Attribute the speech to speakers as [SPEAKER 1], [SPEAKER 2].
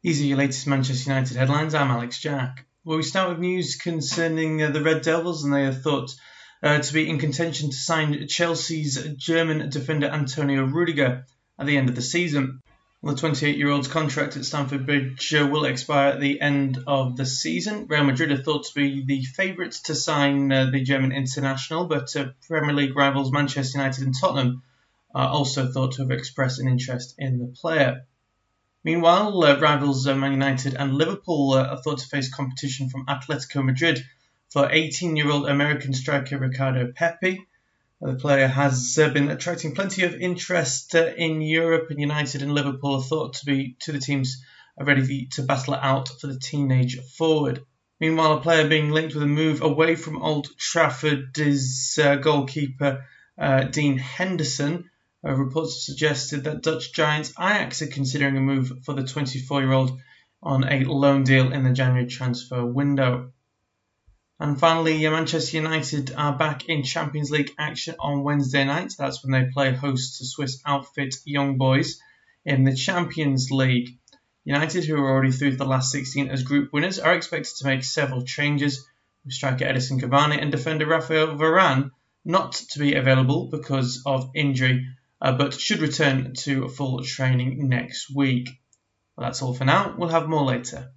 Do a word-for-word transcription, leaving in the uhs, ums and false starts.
[SPEAKER 1] These are your latest Manchester United headlines. I'm Alex Jack. Well, we start with news concerning uh, the Red Devils, and they are thought uh, to be in contention to sign Chelsea's German defender Antonio Rudiger at the end of the season. Well, the twenty-eight-year-old's contract at Stamford Bridge uh, will expire at the end of the season. Real Madrid are thought to be the favourites to sign uh, the German international, but uh, Premier League rivals Manchester United and Tottenham are also thought to have expressed an interest in the player. Meanwhile, uh, rivals uh, Man United and Liverpool uh, are thought to face competition from Atletico Madrid for eighteen-year-old American striker Ricardo Pepi. Uh, the player has uh, been attracting plenty of interest uh, in Europe, and United and Liverpool are thought to be two of the teams are ready to battle it out for the teenage forward. Meanwhile, a player being linked with a move away from Old Trafford is uh, goalkeeper uh, Dean Henderson. Uh, reports have suggested that Dutch giants Ajax are considering a move for the twenty-four-year-old on a loan deal in the January transfer window. And finally, Manchester United are back in Champions League action on Wednesday night. That's when they play host to Swiss outfit Young Boys in the Champions League. United, who are already through to the last sixteen as group winners, are expected to make several changes, with striker Edinson Cavani and defender Rafael Varane not to be available because of injury, Uh, but should return to full training next week. Well, that's all for now. We'll have more later.